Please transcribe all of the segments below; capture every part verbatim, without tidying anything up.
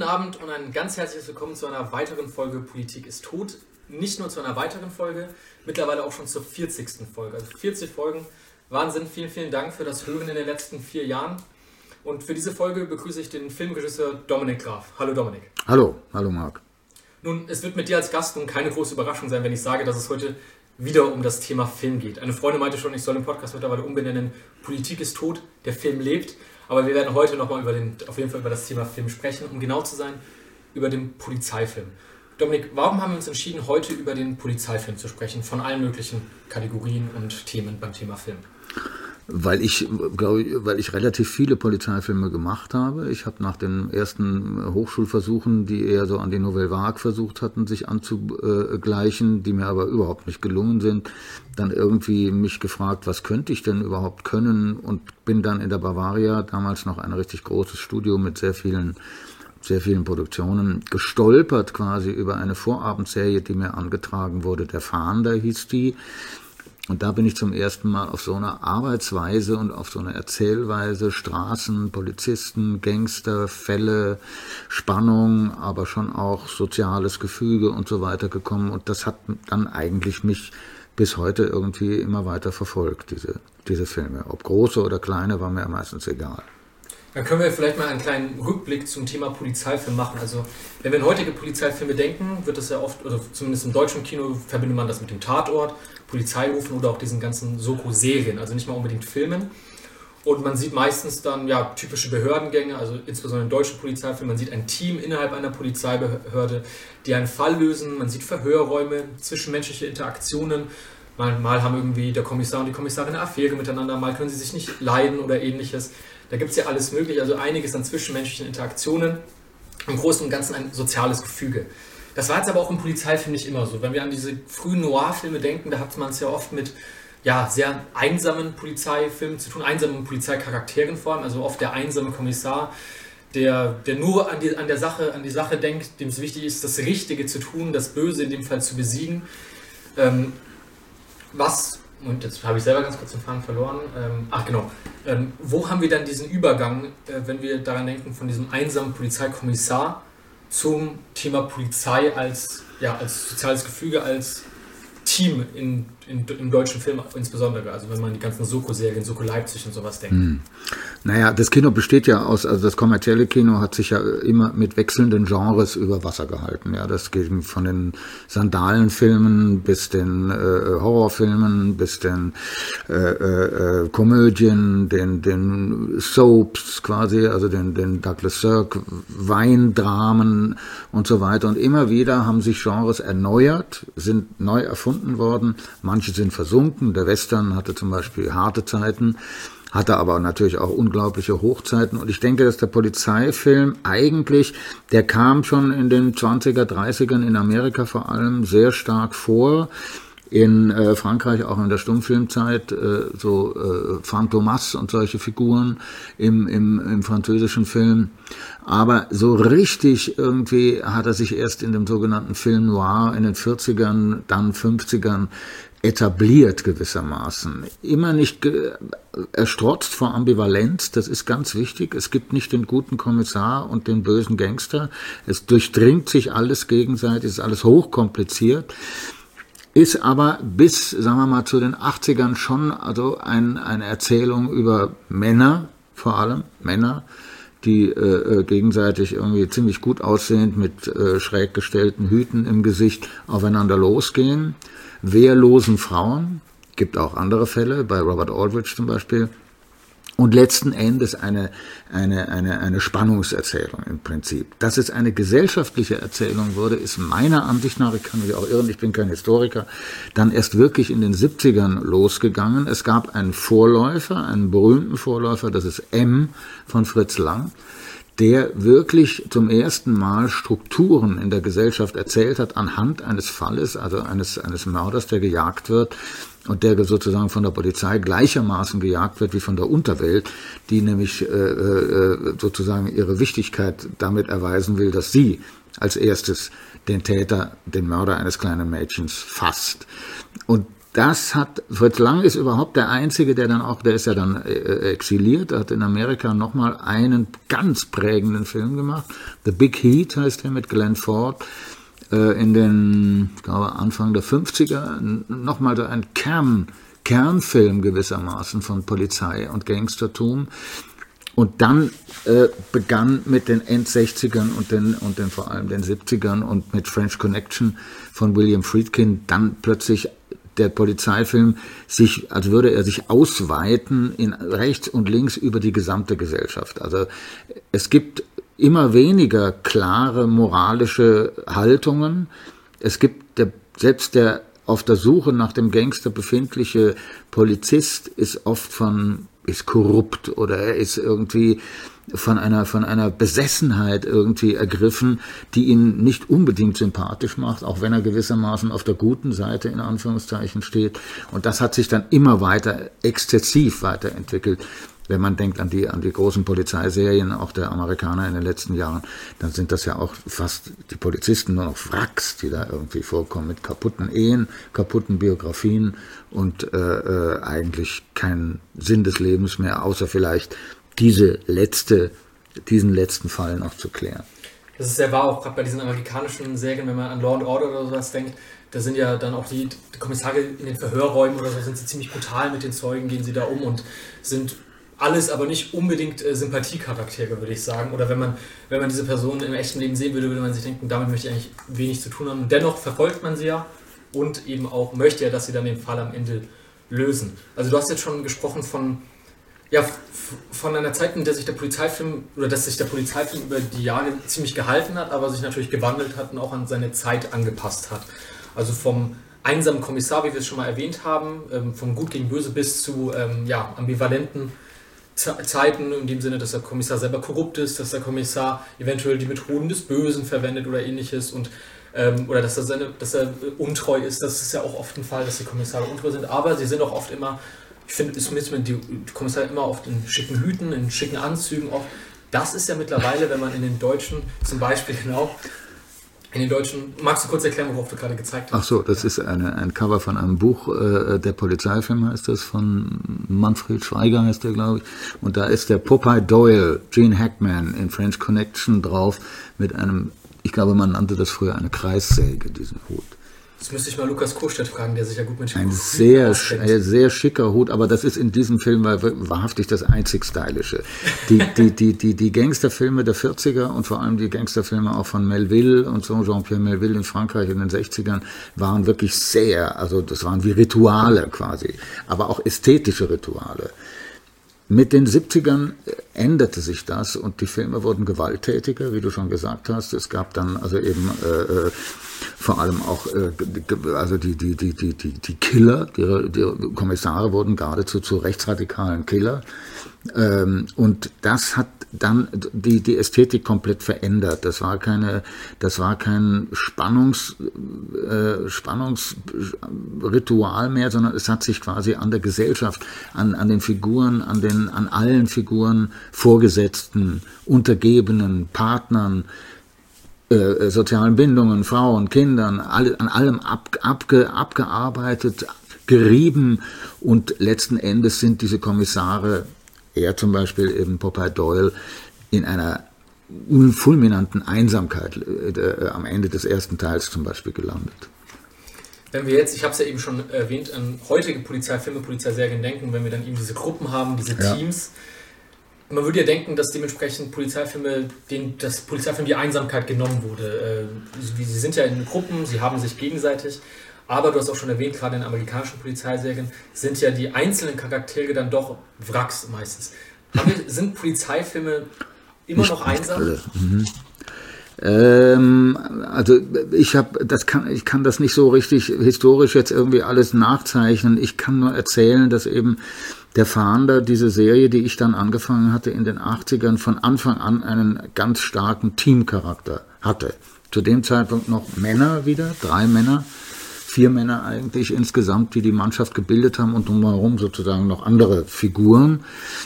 Abend und ein ganz herzliches Willkommen zu einer weiteren Folge Politik ist tot. Nicht nur zu einer weiteren Folge, mittlerweile auch schon zur vierzigsten Folge. Also vierzig Folgen. Wahnsinn, vielen, vielen Dank für das Hören in den letzten vier Jahren. Und für diese Folge begrüße ich den Filmregisseur Dominik Graf. Hallo Dominik. Hallo, hallo Marc. Nun, es wird mit dir als Gast nun keine große Überraschung sein, wenn ich sage, dass es heute wieder um das Thema Film geht. Eine Freundin meinte schon, ich soll den Podcast mittlerweile umbenennen, Politik ist tot, der Film lebt. Aber wir werden heute nochmal über den, auf jeden Fall über das Thema Film sprechen, um genau zu sein, über den Polizeifilm. Dominik, warum haben wir uns entschieden, heute über den Polizeifilm zu sprechen, von allen möglichen Kategorien und Themen beim Thema Film? Weil ich, glaube ich, weil ich relativ viele Polizeifilme gemacht habe. Ich habe nach den ersten Hochschulversuchen, die eher so an die Nouvelle Vague versucht hatten, sich anzugleichen, die mir aber überhaupt nicht gelungen sind, dann irgendwie mich gefragt, was könnte ich denn überhaupt können, und bin dann in der Bavaria, damals noch ein richtig großes Studio mit sehr vielen sehr vielen Produktionen, gestolpert quasi über eine Vorabendserie, die mir angetragen wurde. Der Fahnder hieß die. Und da bin ich zum ersten Mal auf so eine Arbeitsweise und auf so eine Erzählweise, Straßen, Polizisten, Gangster, Fälle, Spannung, aber schon auch soziales Gefüge und so weiter gekommen. Und das hat dann eigentlich mich bis heute irgendwie immer weiter verfolgt, diese, diese Filme. Ob große oder kleine, war mir meistens egal. Dann können wir vielleicht mal einen kleinen Rückblick zum Thema Polizeifilm machen. Also wenn wir an heutige Polizeifilme denken, wird das ja oft, oder zumindest im deutschen Kino verbindet man das mit dem Tatort, Polizeirufen oder auch diesen ganzen Soko-Serien, also nicht mal unbedingt Filmen. Und man sieht meistens dann ja typische Behördengänge, also insbesondere in deutschen Polizeifilmen, man sieht ein Team innerhalb einer Polizeibehörde, die einen Fall lösen, man sieht Verhörräume, zwischenmenschliche Interaktionen. Mal, mal haben irgendwie der Kommissar und die Kommissarin eine Affäre miteinander, mal können sie sich nicht leiden oder ähnliches. Da gibt es ja alles mögliche, also einiges an zwischenmenschlichen Interaktionen. Im Großen und Ganzen ein soziales Gefüge. Das war jetzt aber auch im Polizeifilm nicht immer so. Wenn wir an diese frühen Noir-Filme denken, da hat man es ja oft mit ja, sehr einsamen Polizeifilmen zu tun, einsamen Polizeicharakteren vor allem, also oft der einsame Kommissar, der, der nur an die, an, der Sache, an die Sache denkt, dem es wichtig ist, das Richtige zu tun, das Böse in dem Fall zu besiegen. Ähm, was... Und jetzt habe ich selber ganz kurz den Faden verloren. Ähm, ach genau. Ähm, wo haben wir dann diesen Übergang, äh, wenn wir daran denken, von diesem einsamen Polizeikommissar zum Thema Polizei als, ja, als soziales Gefüge, als Team in, in, im deutschen Film insbesondere, also wenn man die ganzen Soko-Serien, Soko Leipzig und sowas denkt. Hm. Naja, das Kino besteht ja aus, also das kommerzielle Kino hat sich ja immer mit wechselnden Genres über Wasser gehalten. Ja, das geht von den Sandalenfilmen bis den äh, Horrorfilmen, bis den äh, äh, Komödien, den, den Soaps quasi, also den, den Douglas Sirk, Weindramen und so weiter. Und immer wieder haben sich Genres erneuert, sind neu erfunden worden. Manche sind versunken. Der Western hatte zum Beispiel harte Zeiten, hatte aber natürlich auch unglaubliche Hochzeiten. Und ich denke, dass der Polizeifilm eigentlich, der kam schon in den zwanziger, dreißigern in Amerika vor allem sehr stark vor. In äh, Frankreich auch in der Stummfilmzeit, äh, so äh, Fantomas und solche Figuren im, im, im französischen Film. Aber so richtig irgendwie hat er sich erst in dem sogenannten Film Noir in den vierzigern, dann fünfzigern etabliert gewissermaßen. Immer nicht ge- erstrotzt vor Ambivalenz, das ist ganz wichtig. Es gibt nicht den guten Kommissar und den bösen Gangster. Es durchdringt sich alles gegenseitig, es ist alles hochkompliziert. Ist aber bis, sagen wir mal, zu den achtzigern schon also ein, eine Erzählung über Männer, vor allem Männer, die äh, gegenseitig irgendwie ziemlich gut aussehend mit äh, schräg gestellten Hüten im Gesicht aufeinander losgehen. Wehrlosen Frauen, gibt auch andere Fälle, bei Robert Aldrich zum Beispiel. Und letzten Endes eine, eine, eine, eine Spannungserzählung im Prinzip. Dass es eine gesellschaftliche Erzählung wurde, ist meiner Ansicht nach, ich kann mich auch irren, ich bin kein Historiker, dann erst wirklich in den siebzigern losgegangen. Es gab einen Vorläufer, einen berühmten Vorläufer, das ist M von Fritz Lang, der wirklich zum ersten Mal Strukturen in der Gesellschaft erzählt hat anhand eines Falles, also eines, eines Mörders, der gejagt wird und der sozusagen von der Polizei gleichermaßen gejagt wird wie von der Unterwelt, die nämlich äh, äh, sozusagen ihre Wichtigkeit damit erweisen will, dass sie als erstes den Täter, den Mörder eines kleinen Mädchens fasst. Und das hat, Fritz Lang ist überhaupt der Einzige, der dann auch, der ist ja dann äh, exiliert, hat in Amerika nochmal einen ganz prägenden Film gemacht. The Big Heat heißt er, mit Glenn Ford. Äh, in den, ich glaube, Anfang der fünfziger, nochmal so ein Kern, Kernfilm gewissermaßen von Polizei und Gangstertum. Und dann äh, begann mit den End-sechzigern und den, und den vor allem den siebzigern und mit French Connection von William Friedkin dann plötzlich der Polizeifilm sich, als würde er sich ausweiten in rechts und links über die gesamte Gesellschaft. Also es gibt immer weniger klare moralische Haltungen. Es gibt der, selbst der auf der Suche nach dem Gangster befindliche Polizist ist oft von ist korrupt oder er ist irgendwie von einer, von einer Besessenheit irgendwie ergriffen, die ihn nicht unbedingt sympathisch macht, auch wenn er gewissermaßen auf der guten Seite in Anführungszeichen steht. Und das hat sich dann immer weiter exzessiv weiterentwickelt. Wenn man denkt an die, an die großen Polizeiserien, auch der Amerikaner in den letzten Jahren, dann sind das ja auch fast die Polizisten nur noch Wracks, die da irgendwie vorkommen, mit kaputten Ehen, kaputten Biografien und äh, äh, eigentlich keinen Sinn des Lebens mehr, außer vielleicht diese letzte, diesen letzten Fall noch zu klären. Das ist sehr wahr, auch gerade bei diesen amerikanischen Serien, wenn man an Law and Order oder sowas denkt, da sind ja dann auch die, die Kommissare in den Verhörräumen oder so, sind sie ziemlich brutal mit den Zeugen, gehen sie da um und sind alles aber nicht unbedingt äh, Sympathiecharaktere, würde ich sagen. Oder wenn man, wenn man diese Person im echten Leben sehen würde, würde man sich denken, damit möchte ich eigentlich wenig zu tun haben. Dennoch verfolgt man sie ja und eben auch möchte ja, dass sie dann den Fall am Ende lösen. Also du hast jetzt schon gesprochen von, ja, von einer Zeit, in der sich der Polizeifilm, oder dass sich der Polizeifilm über die Jahre ziemlich gehalten hat, aber sich natürlich gewandelt hat und auch an seine Zeit angepasst hat. Also vom einsamen Kommissar, wie wir es schon mal erwähnt haben, ähm, vom Gut gegen Böse bis zu ähm, ja, ambivalenten Zeiten, in dem Sinne, dass der Kommissar selber korrupt ist, dass der Kommissar eventuell die Methoden des Bösen verwendet oder ähnliches und ähm, oder dass er, seine, dass er untreu ist. Das ist ja auch oft ein Fall, dass die Kommissare untreu sind, aber sie sind auch oft immer, ich finde, ist mit die Kommissare immer oft in schicken Hüten, in schicken Anzügen oft. Das ist ja mittlerweile, wenn man in den Deutschen zum Beispiel genau in den Deutschen, magst du kurz erklären, worauf du gerade gezeigt hast? Ach so, das ist eine, ein Cover von einem Buch, äh, der Polizeifilm heißt das, von Manfred Schweiger heißt der, glaube ich. Und da ist der Popeye Doyle, Gene Hackman in French Connection drauf, mit einem, ich glaube, man nannte das früher eine Kreissäge, diesen Hut. Das müsste ich mal Lukas Kohlstedt fragen, der sich ja gut mit Ein sehr, ein sehr schicker Hut, aber das ist in diesem Film wahrhaftig das einzig Stylische. Die, die, die, die, die Gangsterfilme der vierziger und vor allem die Gangsterfilme auch von Melville und so, Jean-Pierre Melville in Frankreich in den sechzigern, waren wirklich sehr, also das waren wie Rituale quasi, aber auch ästhetische Rituale. Mit den siebzigern änderte sich das und die Filme wurden gewalttätiger, wie du schon gesagt hast. Es gab dann also eben äh, vor allem auch äh, also die die die die die die Killer, die, die Kommissare wurden geradezu zu rechtsradikalen Killer. Ähm, und das hat dann die die Ästhetik komplett verändert. Das war keine, das war kein Spannungs äh, Spannungsritual mehr, sondern es hat sich quasi an der Gesellschaft, an an den Figuren, an den an allen Figuren, Vorgesetzten, Untergebenen, Partnern, äh, sozialen Bindungen, Frauen, Kindern, alle, an allem ab, abge, abgearbeitet, gerieben und letzten Endes sind diese Kommissare, er zum Beispiel eben Popeye Doyle, in einer fulminanten Einsamkeit äh, am Ende des ersten Teils zum Beispiel gelandet. Wenn wir jetzt, ich habe es ja eben schon erwähnt, an heutige Polizeifilme, Polizeiserien denken, wenn wir dann eben diese Gruppen haben, diese ja. Teams, man würde ja denken, dass dementsprechend Polizeifilme, denen das Polizeifilm die Einsamkeit genommen wurde. Sie sind ja in Gruppen, sie haben sich gegenseitig, aber du hast auch schon erwähnt, gerade in amerikanischen Polizeiserien sind ja die einzelnen Charaktere dann doch Wracks meistens. Haben wir, sind Polizeifilme immer nicht, noch einsam? Nicht alle. Mhm. Ähm, also ich habe, das kann, ich kann das nicht so richtig historisch jetzt irgendwie alles nachzeichnen. Ich kann nur erzählen, dass eben der Fahnder, diese Serie, die ich dann angefangen hatte in den achtzigern, von Anfang an einen ganz starken Teamcharakter hatte. Zu dem Zeitpunkt noch Männer wieder, drei Männer, vier Männer eigentlich insgesamt, die die Mannschaft gebildet haben und drumherum sozusagen noch andere Figuren.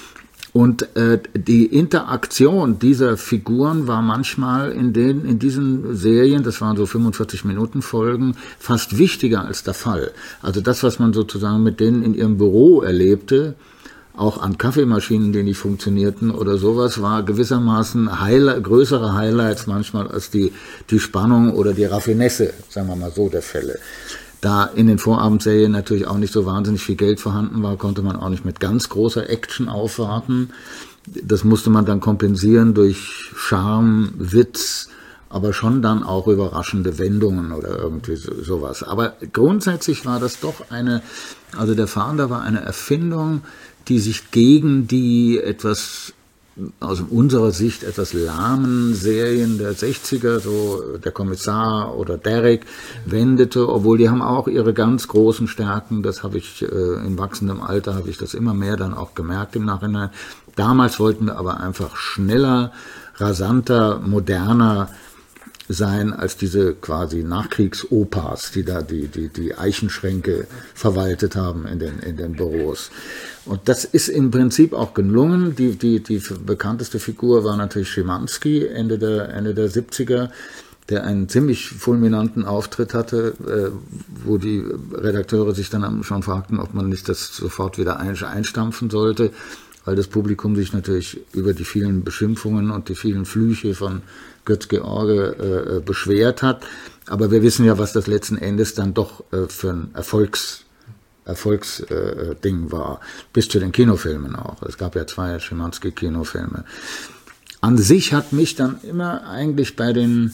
Und äh, die Interaktion dieser Figuren war manchmal in den in diesen Serien, das waren so fünfundvierzig Minuten Folgen, fast wichtiger als der Fall. Also das, was man sozusagen mit denen in ihrem Büro erlebte, auch an Kaffeemaschinen, die nicht funktionierten oder sowas, war gewissermaßen Highlight, größere Highlights manchmal als die die Spannung oder die Raffinesse, sagen wir mal so, der Fälle. Da in den Vorabendserien natürlich auch nicht so wahnsinnig viel Geld vorhanden war, konnte man auch nicht mit ganz großer Action aufwarten. Das musste man dann kompensieren durch Charme, Witz, aber schon dann auch überraschende Wendungen oder irgendwie so, sowas. Aber grundsätzlich war das doch eine, also der Fahnder war eine Erfindung, die sich gegen die etwas aus unserer Sicht etwas lahmen Serien der sechziger, so Der Kommissar oder Derrick, wendete, obwohl die haben auch ihre ganz großen Stärken. Das habe ich äh, in wachsendem Alter, habe ich das immer mehr dann auch gemerkt im Nachhinein. Damals wollten wir aber einfach schneller, rasanter, moderner sein als diese quasi Nachkriegsopas, die da die, die, die Eichenschränke verwaltet haben in den, in den Büros. Und das ist im Prinzip auch gelungen. Die, die, die bekannteste Figur war natürlich Schimanski, Ende der, Ende der siebziger, der einen ziemlich fulminanten Auftritt hatte, äh, wo die Redakteure sich dann schon fragten, ob man nicht das sofort wieder einstampfen sollte, weil das Publikum sich natürlich über die vielen Beschimpfungen und die vielen Flüche von Götz-George äh, beschwert hat. Aber wir wissen ja, was das letzten Endes dann doch äh, für ein Erfolgs, Erfolgsding äh, war. Bis zu den Kinofilmen auch. Es gab ja zwei Schimanski-Kinofilme. An sich hat mich dann immer eigentlich bei den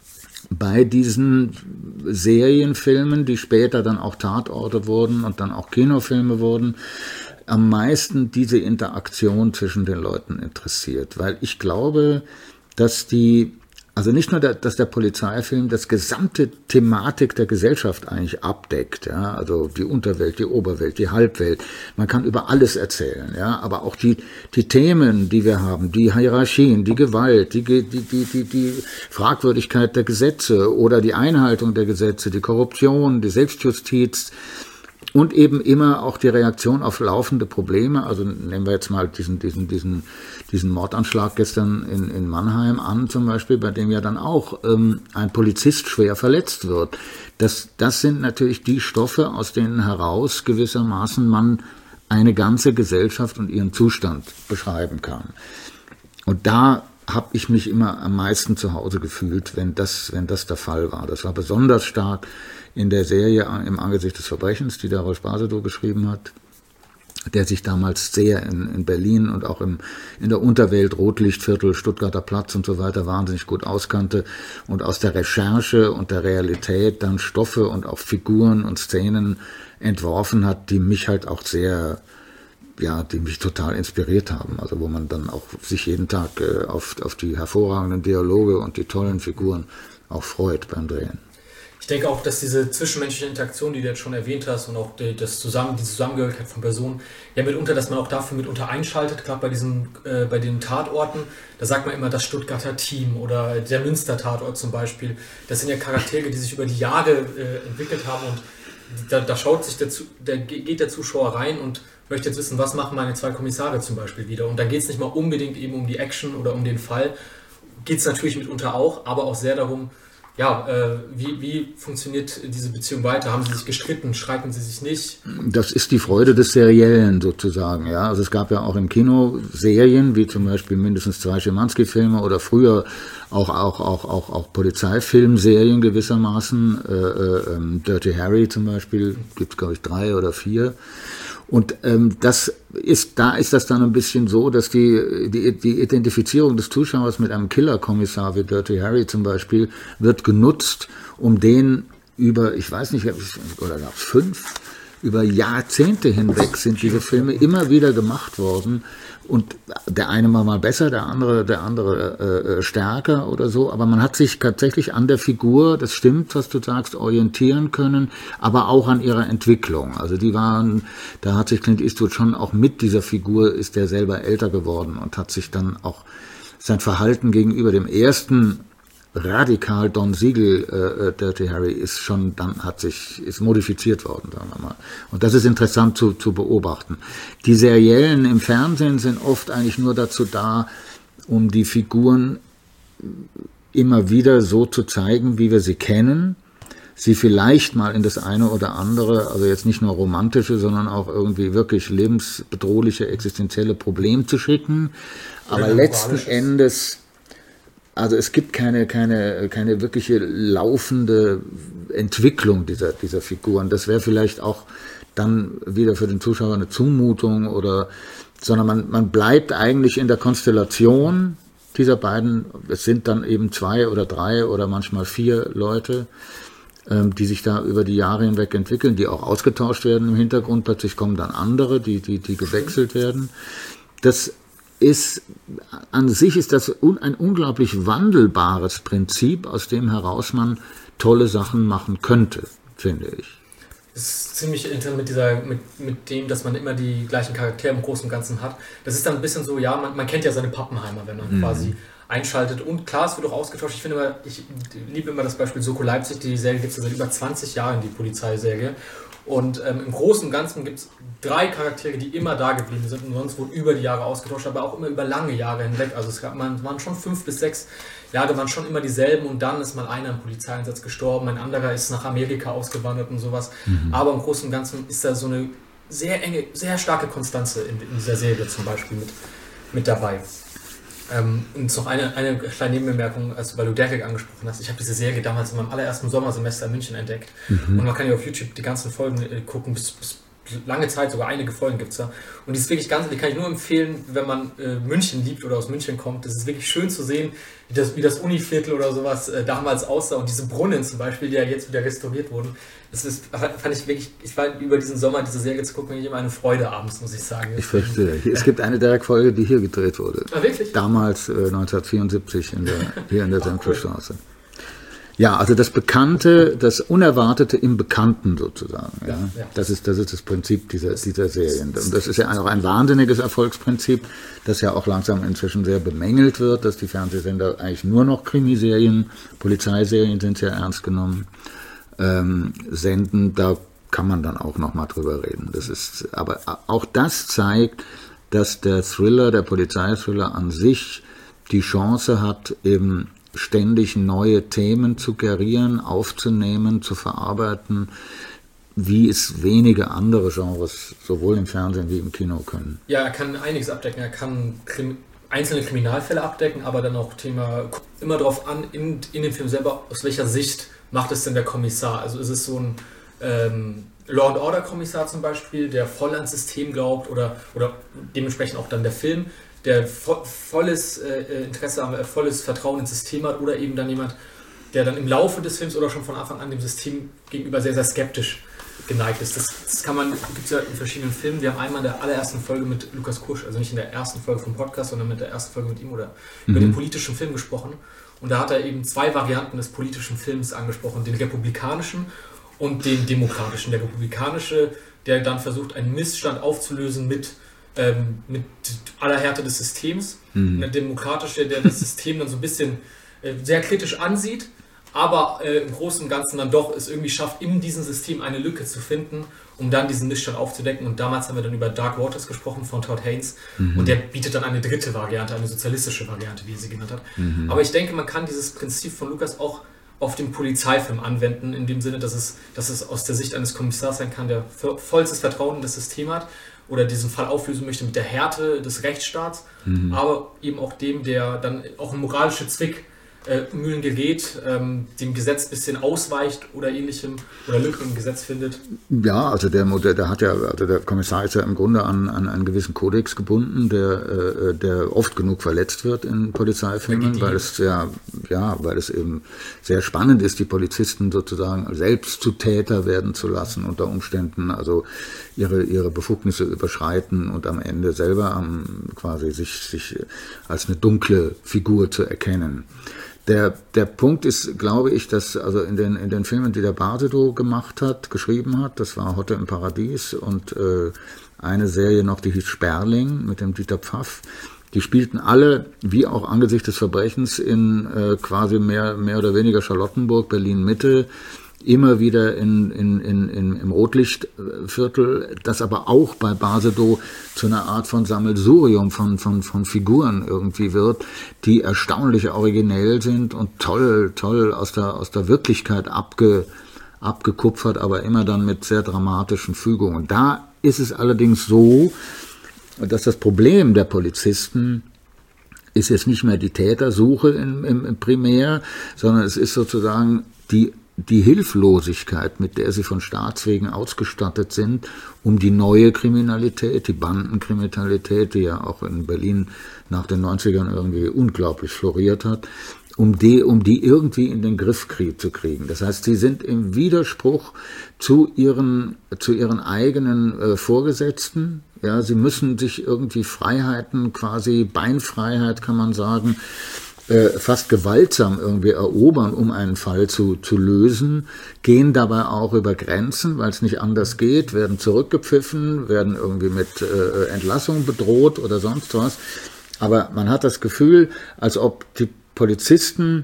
bei diesen Serienfilmen, die später dann auch Tatorte wurden und dann auch Kinofilme wurden, am meisten diese Interaktion zwischen den Leuten interessiert. Weil ich glaube, dass die, also nicht nur der, dass der Polizeifilm das gesamte Thematik der Gesellschaft eigentlich abdeckt, ja, also die Unterwelt, die Oberwelt, die Halbwelt. Man kann über alles erzählen, ja, aber auch die, die Themen, die wir haben, die Hierarchien, die Gewalt, die, die, die, die, die Fragwürdigkeit der Gesetze oder die Einhaltung der Gesetze, die Korruption, die Selbstjustiz, und eben immer auch die Reaktion auf laufende Probleme. Also nehmen wir jetzt mal diesen, diesen, diesen, diesen Mordanschlag gestern in, in Mannheim an zum Beispiel, bei dem ja dann auch ähm, ein Polizist schwer verletzt wird. Das, das sind natürlich die Stoffe, aus denen heraus gewissermaßen man eine ganze Gesellschaft und ihren Zustand beschreiben kann. Und da habe ich mich immer am meisten zu Hause gefühlt, wenn das, wenn das der Fall war. Das war besonders stark in der Serie Im Angesicht des Verbrechens, die der Rolf Basedow geschrieben hat, der sich damals sehr in, in Berlin und auch im, in der Unterwelt, Rotlichtviertel, Stuttgarter Platz und so weiter wahnsinnig gut auskannte und aus der Recherche und der Realität dann Stoffe und auch Figuren und Szenen entworfen hat, die mich halt auch sehr, ja, die mich total inspiriert haben. Also wo man dann auch sich jeden Tag äh, auf, auf die hervorragenden Dialoge und die tollen Figuren auch freut beim Drehen. Ich denke auch, dass diese zwischenmenschliche Interaktion, die du jetzt schon erwähnt hast, und auch die, das Zusammen, die Zusammengehörigkeit von Personen, ja mitunter, dass man auch dafür mitunter einschaltet, gerade bei diesen, äh, bei den Tatorten, da sagt man immer das Stuttgarter Team oder der Münster-Tatort zum Beispiel. Das sind ja Charaktere, die sich über die Jahre äh, entwickelt haben, und da, da schaut sich der, der, geht der Zuschauer rein und möchte jetzt wissen, was machen meine zwei Kommissare zum Beispiel wieder. Und da geht es nicht mal unbedingt eben um die Action oder um den Fall, geht es natürlich mitunter auch, aber auch sehr darum, ja, äh, wie, wie funktioniert diese Beziehung weiter? Haben sie sich gestritten? Streiten sie sich nicht? Das ist die Freude des Seriellen sozusagen, ja. Also es gab ja auch im Kino Serien, wie zum Beispiel mindestens zwei Schimanski-Filme oder früher auch, auch, auch, auch, auch Polizeifilmserien gewissermaßen. Äh, äh, Dirty Harry zum Beispiel, gibt es glaube ich drei oder vier. Und ähm, das ist, da ist das dann ein bisschen so, dass die, die, die Identifizierung des Zuschauers mit einem Killerkommissar wie Dirty Harry zum Beispiel wird genutzt, um den über, ich weiß nicht, oder gab es fünf, über Jahrzehnte hinweg sind diese Filme immer wieder gemacht worden. Und der eine war mal besser, der andere, der andere äh, stärker oder so. Aber man hat sich tatsächlich an der Figur, das stimmt, was du sagst, orientieren können, aber auch an ihrer Entwicklung. Also die waren, da hat sich Clint Eastwood schon auch mit dieser Figur, ist der selber älter geworden und hat sich dann auch sein Verhalten gegenüber dem ersten radikal Don Siegel, äh, Dirty Harry, ist schon dann, hat sich, ist modifiziert worden, sagen wir mal. Und das ist interessant zu, zu beobachten. Die Seriellen im Fernsehen sind oft eigentlich nur dazu da, um die Figuren immer wieder so zu zeigen, wie wir sie kennen, sie vielleicht mal in das eine oder andere, also jetzt nicht nur romantische, sondern auch irgendwie wirklich lebensbedrohliche, existenzielle Problem zu schicken, aber letzten Endes, also es gibt keine, keine, keine wirkliche laufende Entwicklung dieser, dieser Figuren. Das wäre vielleicht auch dann wieder für den Zuschauer eine Zumutung oder, sondern man, man bleibt eigentlich in der Konstellation dieser beiden, es sind dann eben zwei oder drei oder manchmal vier Leute, ähm, die sich da über die Jahre hinweg entwickeln, die auch ausgetauscht werden im Hintergrund. Plötzlich kommen dann andere, die, die, die gewechselt werden. Das ist, an sich ist das ein unglaublich wandelbares Prinzip, aus dem heraus man tolle Sachen machen könnte, finde ich. Das ist ziemlich interessant mit, dieser, mit, mit dem, dass man immer die gleichen Charaktere im Großen und Ganzen hat. Das ist dann ein bisschen so, ja, man, man kennt ja seine Pappenheimer, wenn man mhm. quasi einschaltet. Und klar, es wird auch ausgetauscht. Ich finde immer, ich liebe immer das Beispiel Soko Leipzig. Die Serie gibt es ja seit über zwanzig Jahren, die Polizeiserie. Und ähm, im Großen und Ganzen gibt es drei Charaktere, die immer da geblieben sind und sonst wurden über die Jahre ausgetauscht, aber auch immer über lange Jahre hinweg. Also es gab, man, waren schon fünf bis sechs Jahre, waren schon immer dieselben und dann ist mal einer im Polizeieinsatz gestorben, ein anderer ist nach Amerika ausgewandert und sowas. Mhm. Aber im Großen und Ganzen ist da so eine sehr enge, sehr starke Konstanze in, in dieser Serie zum Beispiel mit, mit dabei. Ähm, und noch eine, eine kleine Nebenbemerkung, also weil du Derek angesprochen hast. Ich habe diese Serie damals in meinem allerersten Sommersemester in München entdeckt. Mhm. Und man kann ja auf YouTube die ganzen Folgen äh, gucken, bis, bis lange Zeit, sogar einige Folgen gibt es da. Und die ist wirklich ganz, die kann ich nur empfehlen, wenn man äh, München liebt oder aus München kommt. Das ist wirklich schön zu sehen, wie das, wie das Univiertel oder sowas äh, damals aussah. Und diese Brunnen zum Beispiel, die ja jetzt wieder restauriert wurden. Das ist, fand ich wirklich, ich war über diesen Sommer diese Serie zu gucken, immer eine Freude abends, muss ich sagen. Ich verstehe. Es gibt eine Derek-Folge, die hier gedreht wurde. Ah, wirklich? Damals, äh, neunzehnhundertvierundsiebzig, in der, hier in der Senfstraße. Ja, also das Bekannte, das Unerwartete im Bekannten sozusagen. Ja. Ja, ja. Das ist, das ist das Prinzip dieser, dieser Serien. Und das ist ja auch ein wahnsinniges Erfolgsprinzip, das ja auch langsam inzwischen sehr bemängelt wird, dass die Fernsehsender eigentlich nur noch Krimiserien, Polizeiserien sind ja ernst genommen, ähm, senden. Da kann man dann auch noch mal drüber reden. Das ist, aber auch das zeigt, dass der Thriller, der Polizeithriller an sich die Chance hat, eben ständig neue Themen zu gerieren, aufzunehmen, zu verarbeiten, wie es wenige andere Genres sowohl im Fernsehen wie im Kino können. Ja, er kann einiges abdecken. Er kann Krim- einzelne Kriminalfälle abdecken, aber dann auch Thema, immer darauf an, in, in dem Film selber, aus welcher Sicht macht es denn der Kommissar? Also ist es so ein ähm, Law and Order Kommissar zum Beispiel, der voll ans System glaubt oder, oder dementsprechend auch dann der Film, der vo- volles äh, Interesse, äh, volles Vertrauen ins System hat oder eben dann jemand, der dann im Laufe des Films oder schon von Anfang an dem System gegenüber sehr, sehr skeptisch geneigt ist. Das, das kann man, gibt es ja in verschiedenen Filmen. Wir haben einmal in der allerersten Folge mit Lukas Kusch, also nicht in der ersten Folge vom Podcast, sondern mit der ersten Folge mit ihm oder mhm. über den politischen Film gesprochen. Und da hat er eben zwei Varianten des politischen Films angesprochen, den republikanischen und den demokratischen. Der republikanische, der dann versucht, einen Missstand aufzulösen mit Ähm, mit aller Härte des Systems. Mhm. Und der demokratische, der das System dann so ein bisschen äh, sehr kritisch ansieht, aber äh, im Großen und Ganzen dann doch es irgendwie schafft, in diesem System eine Lücke zu finden, um dann diesen Missstand aufzudecken. Und damals haben wir dann über Dark Waters gesprochen von Todd Haynes. Mhm. Und der bietet dann eine dritte Variante, eine sozialistische Variante, wie er sie genannt hat. Mhm. Aber ich denke, man kann dieses Prinzip von Lucas auch auf den Polizeifilm anwenden, in dem Sinne, dass es, dass es aus der Sicht eines Kommissars sein kann, der vollstes Vertrauen in das System hat oder diesen Fall auflösen möchte mit der Härte des Rechtsstaats, mhm. aber eben auch dem, der dann auch in moralische Zwickmühlen äh, gerät, ähm, dem Gesetz ein bisschen ausweicht oder ähnlichem oder Lücken im Gesetz findet. Ja, also der, der, der hat ja, also der Kommissar ist ja im Grunde an, an einen gewissen Kodex gebunden, der, äh, der oft genug verletzt wird in Polizeifilmen, weil es ja, ja, weil es eben sehr spannend ist, die Polizisten sozusagen selbst zu Täter werden zu lassen, unter Umständen, also ihre, ihre Befugnisse überschreiten und am Ende selber am, quasi sich, sich als eine dunkle Figur zu erkennen. Der, der Punkt ist, glaube ich, dass also in den, in den Filmen, die der Barsedow gemacht hat, geschrieben hat, das war Hotte im Paradies und äh, eine Serie noch, die hieß Sperling mit dem Dieter Pfaff, Die spielten alle, wie auch angesichts des Verbrechens, in äh, quasi mehr, mehr oder weniger Charlottenburg, Berlin-Mitte, immer wieder in, in, in, in, im Rotlichtviertel, das aber auch bei Basedow zu einer Art von Sammelsurium von, von, von Figuren irgendwie wird, die erstaunlich originell sind und toll, toll aus der, aus der Wirklichkeit abge, abgekupfert, aber immer dann mit sehr dramatischen Fügungen. Da ist es allerdings so, dass das Problem der Polizisten ist jetzt nicht mehr die Tätersuche im, im, im Primär, sondern es ist sozusagen die die Hilflosigkeit, mit der sie von Staatswegen ausgestattet sind, um die neue Kriminalität, die Bandenkriminalität, die ja auch in Berlin nach den neunzigern irgendwie unglaublich floriert hat, um die, um die irgendwie in den Griff zu kriegen. Das heißt, sie sind im Widerspruch zu ihren, zu ihren eigenen äh, Vorgesetzten. Ja, sie müssen sich irgendwie Freiheiten, quasi Beinfreiheit kann man sagen, fast gewaltsam irgendwie erobern, um einen Fall zu, zu lösen, gehen dabei auch über Grenzen, weil es nicht anders geht, werden zurückgepfiffen, werden irgendwie mit äh, Entlassung bedroht oder sonst was. Aber man hat das Gefühl, als ob die Polizisten,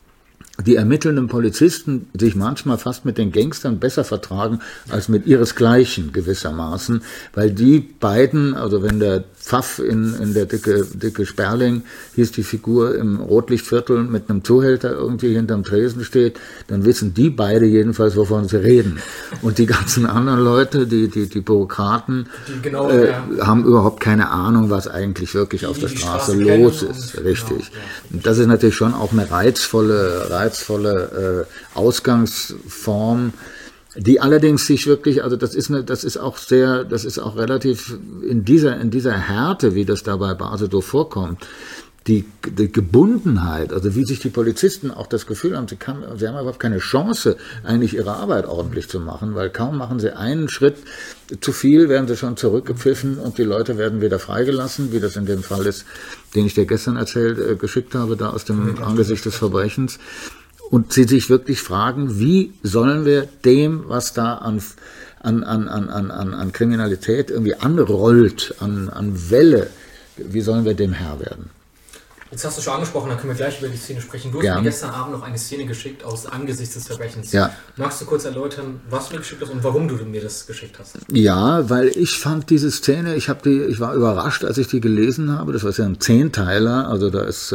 die ermittelnden Polizisten sich manchmal fast mit den Gangstern besser vertragen als mit ihresgleichen gewissermaßen, weil die beiden, also wenn der Pfaff in, in der dicke, dicke Sperling, hieß die Figur im Rotlichtviertel mit einem Zuhälter irgendwie hinterm Tresen steht, dann wissen die beide jedenfalls, wovon sie reden. Und die ganzen anderen Leute, die, die, die Bürokraten, die genau, äh, ja. haben überhaupt keine Ahnung, was eigentlich wirklich die, auf der Straße, Straße los ist. Und, richtig. Genau, ja. Und das ist natürlich schon auch eine reizvolle, reizvolle äh, Ausgangsform, die allerdings sich wirklich, also das ist eine, das ist auch sehr, das ist auch relativ in dieser, in dieser Härte, wie das da bei Basedow vorkommt, die, die Gebundenheit, also wie sich die Polizisten auch das Gefühl haben, sie, kann, sie haben überhaupt keine Chance, eigentlich ihre Arbeit ordentlich zu machen, weil kaum machen sie einen Schritt zu viel, werden sie schon zurückgepfiffen und die Leute werden wieder freigelassen, wie das in dem Fall ist, den ich dir gestern erzählt, äh, geschickt habe, da aus dem Angesicht des Verbrechens. Und sie sich wirklich fragen, wie sollen wir dem, was da an, an, an, an, an, an Kriminalität irgendwie anrollt, an, an Welle, wie sollen wir dem Herr werden? Jetzt hast du schon angesprochen, dann können wir gleich über die Szene sprechen. Du hast ja. mir gestern Abend noch eine Szene geschickt aus Angesichts des Verbrechens. Ja. Magst du kurz erläutern, was du mir geschickt hast und warum du mir das geschickt hast? Ja, weil ich fand diese Szene, ich habe die, ich war überrascht, als ich die gelesen habe. Das war ja ein Zehnteiler, also da ist, äh,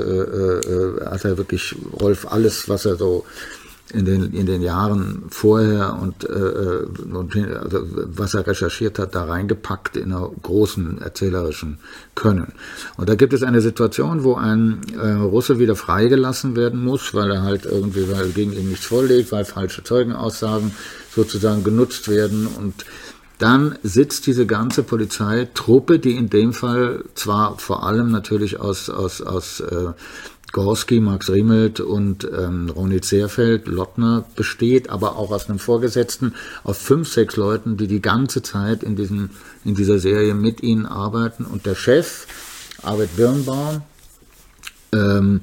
äh, hat er wirklich Rolf alles, was er so in den, in den Jahren vorher und, äh, und also, was er recherchiert hat, da reingepackt in einer großen erzählerischen Können. Und da gibt es eine Situation, wo ein äh, Russe wieder freigelassen werden muss, weil er halt irgendwie, weil gegen ihn nichts vorliegt, weil falsche Zeugenaussagen sozusagen genutzt werden. Und dann sitzt diese ganze Polizeitruppe, die in dem Fall zwar vor allem natürlich aus, aus, aus äh, Gorski, Max Riemelt und ähm, Ronny Zehrfeld, Lottner besteht, aber auch aus einem Vorgesetzten, aus fünf, sechs Leuten, die die ganze Zeit in, diesem, in dieser Serie mit ihnen arbeiten. Und der Chef, Arvid Birnbaum, ähm,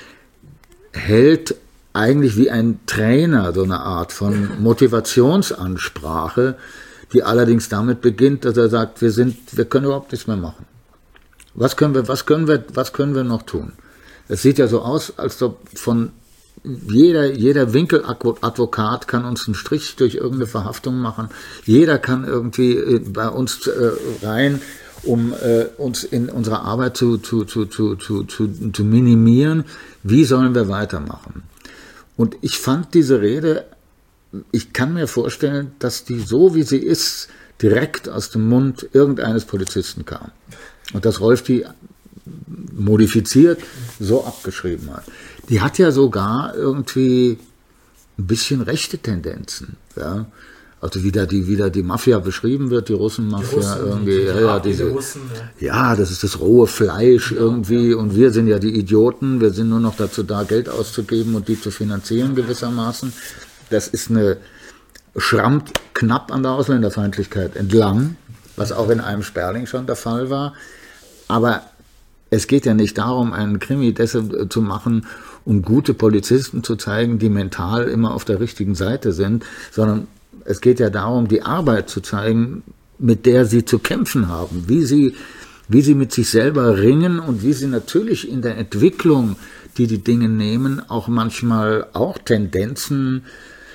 hält eigentlich wie ein Trainer so eine Art von Motivationsansprache, die allerdings damit beginnt, dass er sagt, wir sind, wir können überhaupt nichts mehr machen. Was können wir, was können wir, was können wir noch tun? Es sieht ja so aus, als ob von jeder, jeder Winkeladvokat kann uns einen Strich durch irgendeine Verhaftung machen. Jeder kann irgendwie bei uns äh, rein, um äh, uns in unserer Arbeit zu, zu, zu, zu, zu, zu, zu minimieren. Wie sollen wir weitermachen? Und ich fand diese Rede, ich kann mir vorstellen, dass die so wie sie ist, direkt aus dem Mund irgendeines Polizisten kam. Und dass Rolf die modifiziert so abgeschrieben hat. Die hat ja sogar irgendwie ein bisschen rechte Tendenzen, ja. Also wie da die, wie da die Mafia beschrieben wird, die Russenmafia, die Russen, irgendwie, die ja, ja, diese, Russen, ja. ja, das ist das rohe Fleisch genau, irgendwie ja. Und wir sind ja die Idioten, wir sind nur noch dazu da, Geld auszugeben und die zu finanzieren gewissermaßen. Das ist eine, schrammt knapp an der Ausländerfeindlichkeit entlang, was auch in einem Sperling schon der Fall war. Aber es geht ja nicht darum, einen Krimi deshalb zu machen, um gute Polizisten zu zeigen, die mental immer auf der richtigen Seite sind, sondern es geht ja darum, die Arbeit zu zeigen, mit der sie zu kämpfen haben, wie sie, wie sie mit sich selber ringen und wie sie natürlich in der Entwicklung, die die Dinge nehmen, auch manchmal auch Tendenzen,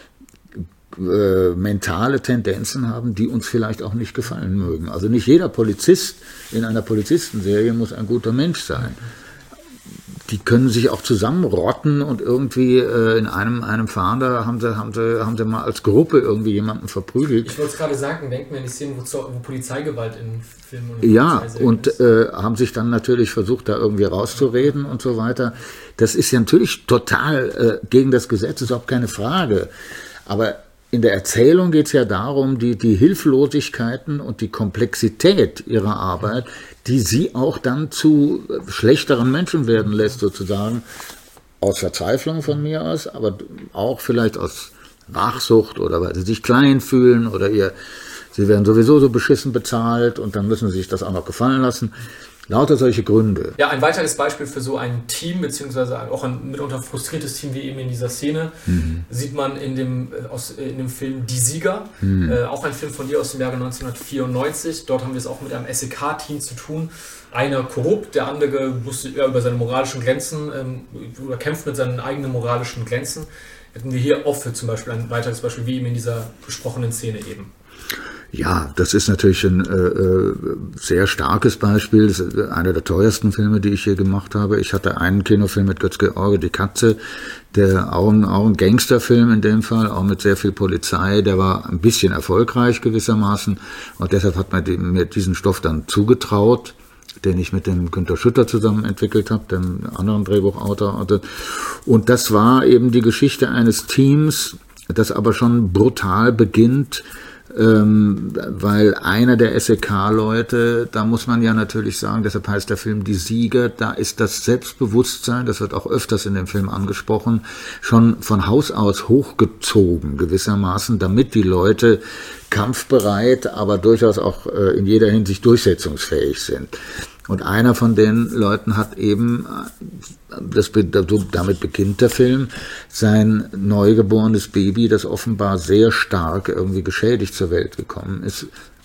äh, mentale Tendenzen haben, die uns vielleicht auch nicht gefallen mögen. Also nicht jeder Polizist in einer Polizistenserie muss ein guter Mensch sein. Die können sich auch zusammenrotten und irgendwie äh, in einem, einem Fahnder haben sie, haben, sie, haben sie mal als Gruppe irgendwie jemanden verprügelt. Ich wollte es gerade sagen, denkt mir an die Szenen, wo, wo Polizeigewalt in Filmen und ja, und äh, haben sich dann natürlich versucht, da irgendwie rauszureden und so weiter. Das ist ja natürlich total äh, gegen das Gesetz, ist auch keine Frage. Aber in der Erzählung geht es ja darum, die, die Hilflosigkeiten und die Komplexität ihrer Arbeit, die sie auch dann zu schlechteren Menschen werden lässt, sozusagen, aus Verzweiflung von mir aus, aber auch vielleicht aus Rachsucht oder weil sie sich klein fühlen oder ihr, sie werden sowieso so beschissen bezahlt und dann müssen sie sich das auch noch gefallen lassen. Lauter solche Gründe. Ja, ein weiteres Beispiel für so ein Team, beziehungsweise auch ein mitunter frustriertes Team, wie eben in dieser Szene, mhm. sieht man in dem, aus, in dem Film Die Sieger, mhm. äh, auch ein Film von dir aus dem Jahre neunzehnhundertvierundneunzig. Dort haben wir es auch mit einem S E K-Team zu tun. Einer korrupt, der andere muss ja, über seine moralischen Grenzen ähm, oder kämpft mit seinen eigenen moralischen Grenzen. Hätten wir hier auch für zum Beispiel ein weiteres Beispiel, wie eben in dieser besprochenen Szene eben. Ja, das ist natürlich ein äh, sehr starkes Beispiel. Das ist einer der teuersten Filme, die ich hier gemacht habe. Ich hatte einen Kinofilm mit Götz-George, Die Katze, der auch ein, auch ein Gangsterfilm in dem Fall, auch mit sehr viel Polizei. Der war ein bisschen erfolgreich gewissermaßen und deshalb hat man dem, mir diesen Stoff dann zugetraut, den ich mit dem Günter Schütter zusammen entwickelt habe, dem anderen Drehbuchautor. Und das war eben die Geschichte eines Teams, das aber schon brutal beginnt, Ähm, weil einer der S E K-Leute, da muss man ja natürlich sagen, deshalb heißt der Film Die Sieger, da ist das Selbstbewusstsein, das wird auch öfters in dem Film angesprochen, schon von Haus aus hochgezogen gewissermaßen, damit die Leute kampfbereit, aber durchaus auch äh, in jeder Hinsicht durchsetzungsfähig sind. Und einer von den Leuten hat eben, das, damit beginnt der Film, sein neugeborenes Baby, das offenbar sehr stark irgendwie geschädigt zur Welt gekommen ist,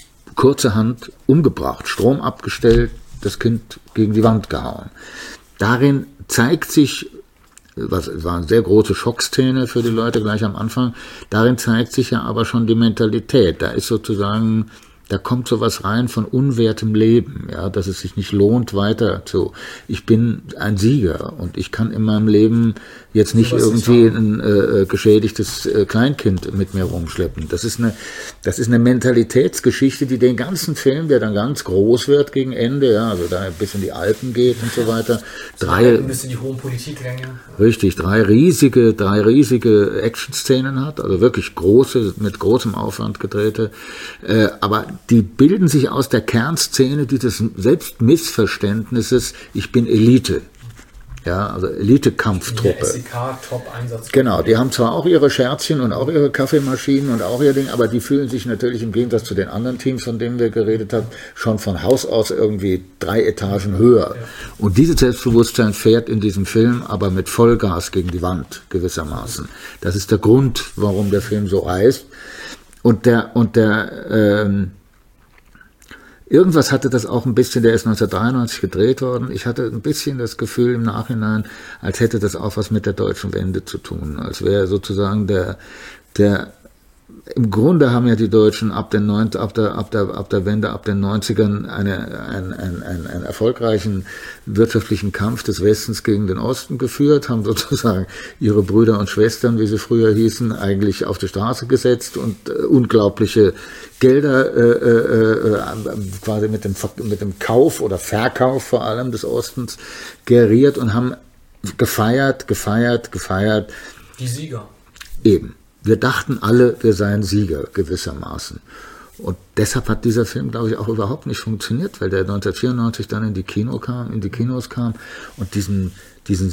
kurzerhand umgebracht, Strom abgestellt, das Kind gegen die Wand gehauen. Darin zeigt sich, was war eine sehr große Schockszene für die Leute gleich am Anfang, darin zeigt sich ja aber schon die Mentalität. Da ist sozusagen... Da kommt sowas rein von unwertem Leben, ja, dass es sich nicht lohnt, weiter zu. Ich bin ein Sieger und ich kann in meinem Leben jetzt nicht so irgendwie ein äh, geschädigtes äh, Kleinkind mit mir rumschleppen. Das ist eine, das ist eine Mentalitätsgeschichte, die den ganzen Film, der dann ganz groß wird gegen Ende, ja, also da bis in die Alpen geht und so weiter. Drei, ein bisschen die hohen Politikränge. Richtig, drei riesige, drei riesige Action-Szenen hat, also wirklich große, mit großem Aufwand gedrehte, äh, aber die bilden sich aus der Kernszene dieses Selbstmissverständnisses, ich bin Elite. Ja, also Elite-Kampftruppe. S E K-Top-Einsatz. Genau, die haben zwar auch ihre Scherzchen und auch ihre Kaffeemaschinen und auch ihr Ding, aber die fühlen sich natürlich im Gegensatz zu den anderen Teams, von denen wir geredet haben, schon von Haus aus irgendwie drei Etagen höher. Ja. Und dieses Selbstbewusstsein fährt in diesem Film aber mit Vollgas gegen die Wand gewissermaßen. Das ist der Grund, warum der Film so heißt. Und der, und der, ähm, irgendwas hatte das auch ein bisschen, der ist neunzehnhundertdreiundneunzig gedreht worden. Ich hatte ein bisschen das Gefühl im Nachhinein, als hätte das auch was mit der deutschen Wende zu tun. Als wäre sozusagen der, der, im Grunde haben ja die Deutschen ab, den neun, ab, der, ab, der, ab der Wende, ab den neunzigern eine, einen, einen, einen, einen erfolgreichen wirtschaftlichen Kampf des Westens gegen den Osten geführt, haben sozusagen ihre Brüder und Schwestern, wie sie früher hießen, eigentlich auf die Straße gesetzt und äh, unglaubliche Gelder äh, äh, quasi mit dem, mit dem Kauf oder Verkauf vor allem des Ostens geriert und haben gefeiert, gefeiert, gefeiert. Die Sieger. Eben. Wir dachten alle, wir seien Sieger gewissermaßen. Und deshalb hat dieser Film, glaube ich, auch überhaupt nicht funktioniert, weil der neunzehnhundertvierundneunzig dann in die Kino kam, in die Kinos kam und diesen, diesen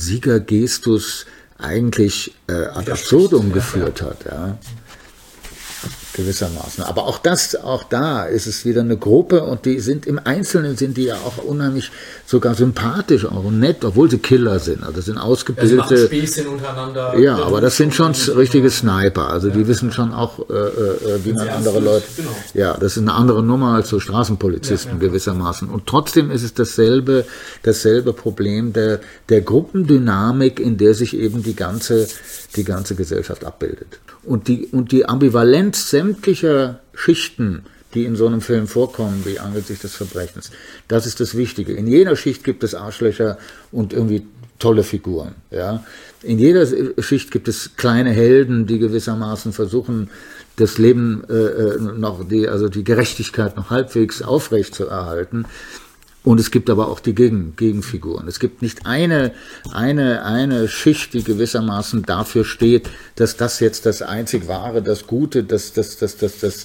Siegergestus eigentlich äh, ad absurdum geführt hat. Ja. gewissermaßen. Aber auch das, auch da ist es wieder eine Gruppe und die sind im Einzelnen sind die ja auch unheimlich sogar sympathisch auch und nett, obwohl sie Killer sind. Also das sind ausgebildete. Ja, sie machen Späßchen untereinander. Ja, aber das sind schon richtige Sniper. Also ja. die wissen schon auch, äh, äh, wie man andere Leute. Genau. Ja, das ist eine andere Nummer als so Straßenpolizisten ja, ja. gewissermaßen. Und trotzdem ist es dasselbe, dasselbe Problem der, der Gruppendynamik, in der sich eben die ganze, die ganze Gesellschaft abbildet. Und die, und die Ambivalenz sämtlicher Schichten, die in so einem Film vorkommen, wie angesichts des Verbrechens, das ist das Wichtige. In jeder Schicht gibt es Arschlöcher und irgendwie tolle Figuren. Ja? In jeder Schicht gibt es kleine Helden, die gewissermaßen versuchen, das Leben äh, noch, die, also die Gerechtigkeit noch halbwegs aufrecht zu erhalten. Und es gibt aber auch die Gegen, Gegenfiguren. Es gibt nicht eine, eine, eine Schicht, die gewissermaßen dafür steht, dass das jetzt das einzig Wahre, das Gute, das, das, das, das, das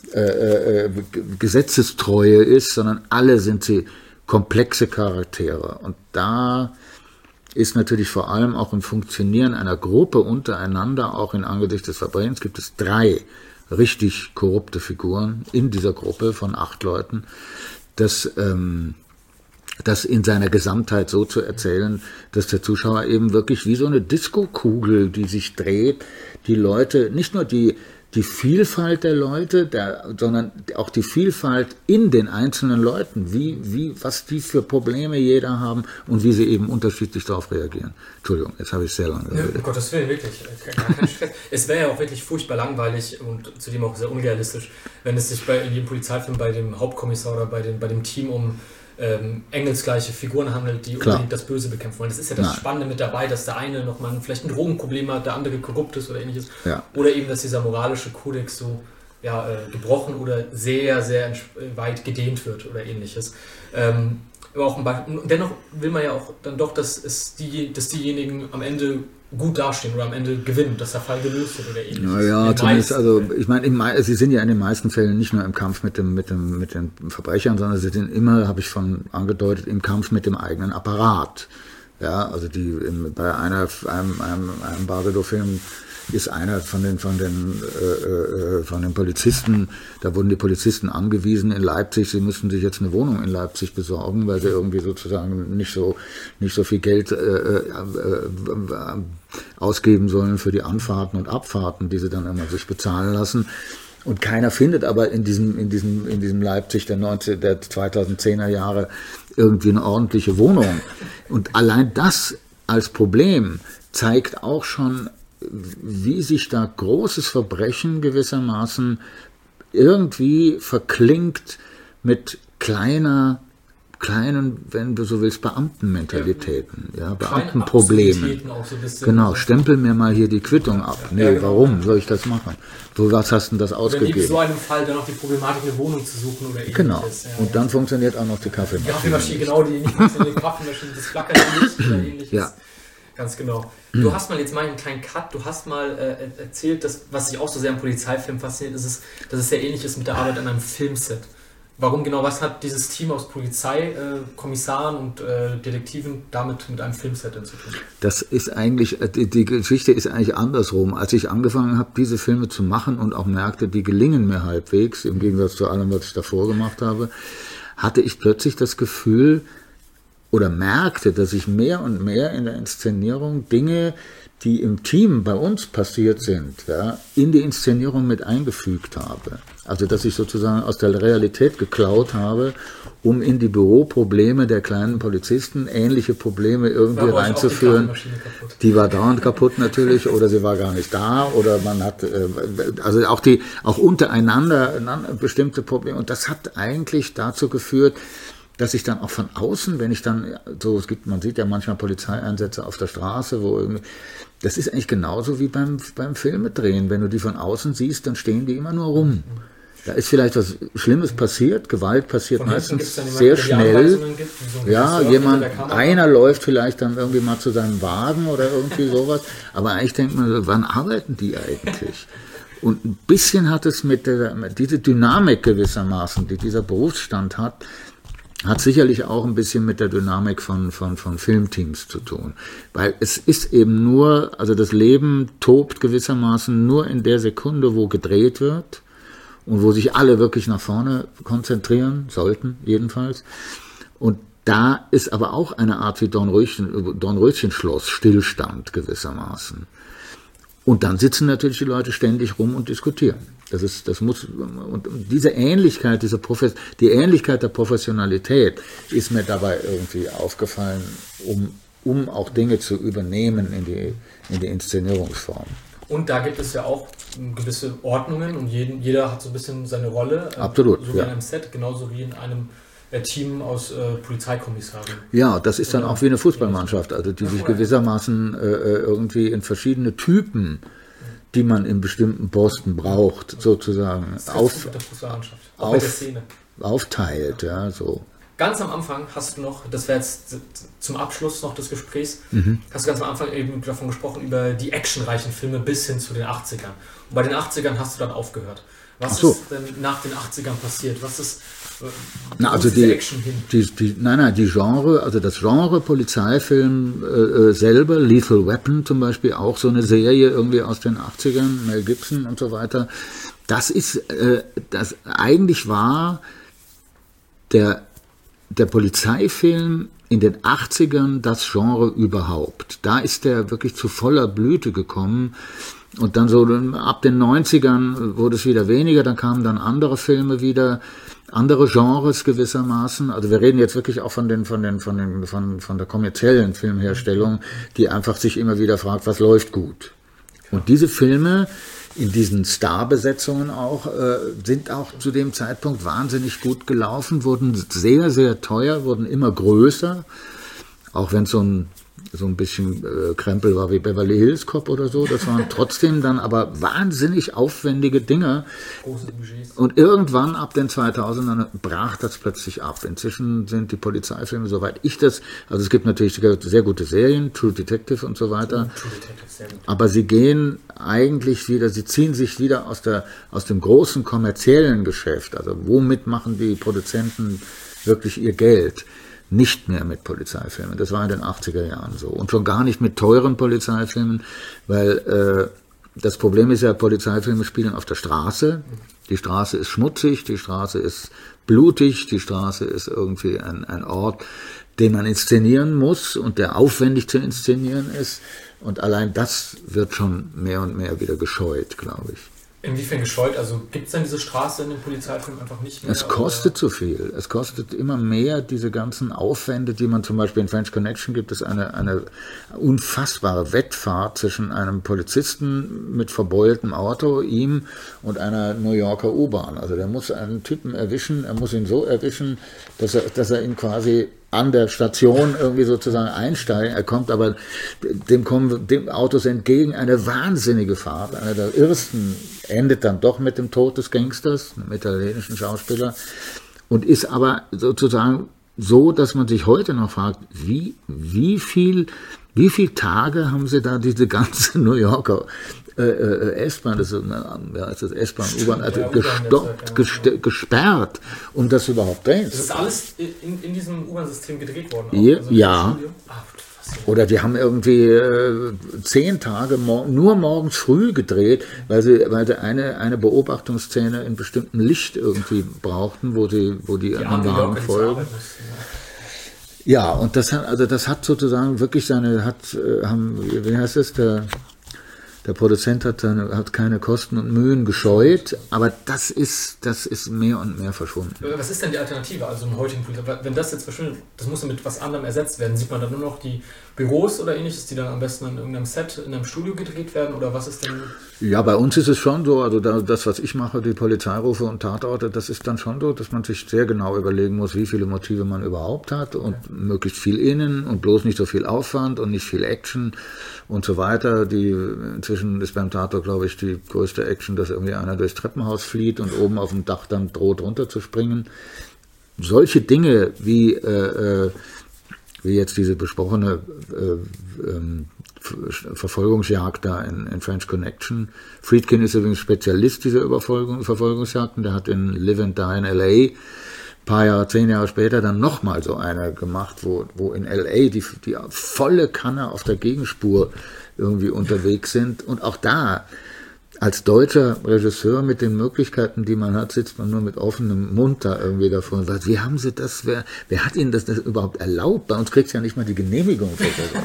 äh, äh, Gesetzestreue ist, sondern alle sind sie komplexe Charaktere. Und da ist natürlich vor allem auch im Funktionieren einer Gruppe untereinander, auch in Angesicht des Verbrechens, gibt es drei richtig korrupte Figuren in dieser Gruppe von acht Leuten. Das, ähm, das in seiner Gesamtheit so zu erzählen, dass der Zuschauer eben wirklich wie so eine Diskokugel, die sich dreht, die Leute, nicht nur die, die Vielfalt der Leute, der, sondern auch die Vielfalt in den einzelnen Leuten, wie, wie, was die für Probleme jeder haben und wie sie eben unterschiedlich darauf reagieren. Entschuldigung, jetzt habe ich sehr lange geredet. Ja, um Gottes Willen, wirklich, gar kein Stress. Es wäre ja auch wirklich furchtbar langweilig und zudem auch sehr unrealistisch, wenn es sich bei in jedem Polizeifilm bei dem Hauptkommissar oder bei, den, bei dem Team um ähm, engelsgleiche Figuren handelt, die Klar. unbedingt das Böse bekämpfen wollen. Das ist ja das Nein. Spannende mit dabei, dass der eine nochmal vielleicht ein Drogenproblem hat, der andere korrupt ist oder ähnliches. Ja. Oder eben, dass dieser moralische Kodex so ja, äh, gebrochen oder sehr, sehr weit gedehnt wird oder ähnliches. Ähm, aber auch ein Beispiel. Dennoch will man ja auch dann doch, dass, es die, dass diejenigen am Ende gut dastehen oder am Ende gewinnen, dass der Fall gelöst wird oder ähnliches. Naja, zumindest, also ich meine, sie sind ja in den meisten Fällen nicht nur im Kampf mit dem, mit dem, mit den Verbrechern, sondern sie sind immer, habe ich schon angedeutet, im Kampf mit dem eigenen Apparat. Ja, also die in, bei einer, einem, einem, einem Bardo-Film ist einer von den von den äh, von den Polizisten, da wurden die Polizisten angewiesen in Leipzig, sie müssten sich jetzt eine Wohnung in Leipzig besorgen, weil sie irgendwie sozusagen nicht so nicht so viel Geld äh, äh, ausgeben sollen für die Anfahrten und Abfahrten, die sie dann immer sich bezahlen lassen. Und keiner findet aber in diesem in diesem in diesem Leipzig der neunzehn der zweitausendzehner Jahre irgendwie eine ordentliche Wohnung. Und allein das als Problem zeigt auch schon, wie sich da großes Verbrechen gewissermaßen irgendwie verklingt mit kleiner, kleinen, wenn du so willst, Beamtenmentalitäten, ja, Beamtenproblemen. So genau, stempel mir mal hier die Quittung ab. Nee, ja, genau. Warum soll ich das machen? Wo, was hast du denn das ausgegeben? Oder in so einem Fall dann noch die Problematik, eine Wohnung zu suchen oder ähnliches. Genau, ja, und ja. dann funktioniert auch noch die Kaffeemaschine. Die Kaffeemaschine, genau, die nicht funktioniert, die Kaffeemaschine, das flackert nicht oder ähnliches. Ja. Ganz genau. Du hast mal jetzt mal einen kleinen Cut, du hast mal äh, erzählt, dass, was sich auch so sehr am Polizeifilm fasziniert, ist, es, dass es sehr ähnlich ist mit der Arbeit an einem Filmset. Warum genau, was hat dieses Team aus Polizei, äh, Kommissaren und äh, Detektiven damit mit einem Filmset zu tun? Das ist eigentlich, die, die Geschichte ist eigentlich andersrum. Als ich angefangen habe, diese Filme zu machen und auch merkte, die gelingen mir halbwegs, im Gegensatz zu allem, was ich davor gemacht habe, hatte ich plötzlich das Gefühl, oder merkte, dass ich mehr und mehr in der Inszenierung Dinge, die im Team bei uns passiert sind, ja, in die Inszenierung mit eingefügt habe. Also dass ich sozusagen aus der Realität geklaut habe, um in die Büroprobleme der kleinen Polizisten ähnliche Probleme irgendwie reinzuführen. Die, die war dauernd kaputt natürlich, oder sie war gar nicht da, oder man hat äh, also auch die auch untereinander bestimmte Probleme. Und das hat eigentlich dazu geführt, dass ich dann auch von außen, wenn ich dann so, es gibt, man sieht ja manchmal Polizeieinsätze auf der Straße, wo irgendwie, das ist eigentlich genauso wie beim, beim Filmedrehen. Wenn du die von außen siehst, dann stehen die immer nur rum. Da ist vielleicht was Schlimmes passiert, Gewalt passiert von meistens sehr schnell. Gibt, so ja, jemand, einer läuft vielleicht dann irgendwie mal zu seinem Wagen oder irgendwie sowas. Aber eigentlich denkt man, wann arbeiten die eigentlich? Und ein bisschen hat es mit der, mit diese Dynamik gewissermaßen, die dieser Berufsstand hat, hat sicherlich auch ein bisschen mit der Dynamik von, von, von Filmteams zu tun. Weil es ist eben nur, also das Leben tobt gewissermaßen nur in der Sekunde, wo gedreht wird. und wo sich alle wirklich nach vorne konzentrieren sollten, jedenfalls. Und da ist aber auch eine Art wie Dornröschen, Dornröschenschloss, Stillstand gewissermaßen. Und dann sitzen natürlich die Leute ständig rum und diskutieren. Das ist, das muss, und diese Ähnlichkeit, diese Profes, die Ähnlichkeit der Professionalität ist mir dabei irgendwie aufgefallen, um, um auch Dinge zu übernehmen in die, in die Inszenierungsform. Und da gibt es ja auch gewisse Ordnungen und jeden, jeder hat so ein bisschen seine Rolle. Absolut, so wie ja. in einem Set, genauso wie in einem Team aus äh, Polizeikommissaren. Ja, das ist dann auch wie eine Fußballmannschaft, also die sich gewissermaßen äh, irgendwie in verschiedene Typen, die man in bestimmten Posten braucht, sozusagen auf, mit der Fußballmannschaft. Auch auf, bei der Szene. aufteilt. Ja, so. Ganz am Anfang hast du noch, das wäre jetzt zum Abschluss noch des Gesprächs, Mhm. hast du ganz am Anfang eben davon gesprochen, über die actionreichen Filme bis hin zu den achtzigern. Und bei den achtzigern hast du dann aufgehört. Was Ach so. ist denn nach den achtzigern passiert? Was ist äh, Na, wo also ist diese die, Action hin? die, die, nein, nein, die Genre, also das Genre Polizeifilm äh, selber, Lethal Weapon zum Beispiel, auch so eine Serie irgendwie aus den achtzigern, Mel Gibson und so weiter, das ist, äh, das eigentlich war der, der Polizeifilm in den achtzigern das Genre überhaupt. Da ist der wirklich zu voller Blüte gekommen. Und dann so ab den neunzigern wurde es wieder weniger, dann kamen dann andere Filme wieder, andere Genres gewissermaßen. Also wir reden jetzt wirklich auch von den, von den, von den, von, von der kommerziellen Filmherstellung, die einfach sich immer wieder fragt, was läuft gut. Und diese Filme in diesen Starbesetzungen auch, äh, sind auch zu dem Zeitpunkt wahnsinnig gut gelaufen, wurden sehr, sehr teuer, wurden immer größer, auch wenn es so ein so ein bisschen äh, Krempel war wie Beverly Hills Cop oder so. Das waren trotzdem dann aber wahnsinnig aufwendige Dinge. Große Budgets. Und irgendwann ab den zweitausendern brach das plötzlich ab. Inzwischen sind die Polizeifilme, soweit ich das, also es gibt natürlich sehr gute Serien, True Detective und so weiter. True Detective, sehr gut. Aber sie gehen eigentlich wieder, sie ziehen sich wieder aus der, aus dem großen kommerziellen Geschäft. Also womit machen die Produzenten wirklich ihr Geld? Nicht mehr mit Polizeifilmen. Das war in den achtziger Jahren so. Und schon gar nicht mit teuren Polizeifilmen, weil äh, das Problem ist ja, Polizeifilme spielen auf der Straße. Die Straße ist schmutzig, die Straße ist blutig, die Straße ist irgendwie ein, ein Ort, den man inszenieren muss und der aufwendig zu inszenieren ist. Und allein das wird schon mehr und mehr wieder gescheut, glaube ich. Inwiefern gescheut? Also gibt es denn diese Straße in den Polizeifilmen einfach nicht mehr? Es kostet zu viel. Es kostet immer mehr, diese ganzen Aufwände, die man zum Beispiel in French Connection gibt es eine, eine unfassbare Wettfahrt zwischen einem Polizisten mit verbeultem Auto, ihm und einer New Yorker U-Bahn. Also der muss einen Typen erwischen, er muss ihn so erwischen, dass er, dass er ihn quasi an der Station irgendwie sozusagen einsteigen. Er kommt aber, dem kommen dem Autos entgegen, eine wahnsinnige Fahrt, einer der irrsten, endet dann doch mit dem Tod des Gangsters, einem italienischen Schauspieler, und ist aber sozusagen so, dass man sich heute noch fragt, wie, wie viel, wie viele Tage haben sie da diese ganze New Yorker äh, äh, S-Bahn, das ist, ja, ist das S-Bahn, U-Bahn, also ja, gestoppt, ja. gesperrt, um das überhaupt drehen Das zu ist können. alles in, in diesem U-Bahn-System gedreht worden? Ja, Also ja. Ah, Oder die haben irgendwie äh, zehn Tage mor- nur morgens früh gedreht, weil sie, weil sie eine, eine Beobachtungsszene in bestimmtem Licht irgendwie brauchten, wo sie, wo die, die anderen Wagen folgen. Mussten, Ja, und das hat, also das hat sozusagen wirklich seine, hat, äh, haben, wie heißt es, der, der Produzent hat, seine, hat keine Kosten und Mühen gescheut, aber das ist, das ist mehr und mehr verschwunden. ja. Was ist denn die Alternative? Also im heutigen Polizei, wenn das jetzt verschwindet, das muss ja mit was anderem ersetzt werden. Sieht man dann nur noch die Büros oder ähnliches, die dann am besten an irgendeinem Set, in einem Studio gedreht werden? Oder was ist denn... Ja, bei uns ist es schon so, also da, das, was ich mache, die Polizeirufe und Tatorte, das ist dann schon so, dass man sich sehr genau überlegen muss, wie viele Motive man überhaupt hat und ja. möglichst viel innen und bloß nicht so viel Aufwand und nicht viel Action und so weiter. Die, inzwischen ist beim Tatort, glaube ich, die größte Action, dass irgendwie einer durchs Treppenhaus flieht und oben auf dem Dach dann droht runterzuspringen. Solche Dinge wie... Äh, äh, wie jetzt diese besprochene äh, ähm, Verfolgungsjagd da in, in French Connection. Friedkin ist übrigens Spezialist dieser Überfolgung, Verfolgungsjagden. Der hat in Live and Die in L A ein paar Jahre, zehn Jahre später dann nochmal so eine gemacht, wo, wo in L A die, die volle Kanne auf der Gegenspur irgendwie unterwegs sind. Und auch da, als deutscher Regisseur mit den Möglichkeiten, die man hat, sitzt man nur mit offenem Mund da irgendwie davor und sagt, wie haben Sie das, wer, wer hat Ihnen das, das überhaupt erlaubt? Bei uns kriegt es ja nicht mal die Genehmigung für das.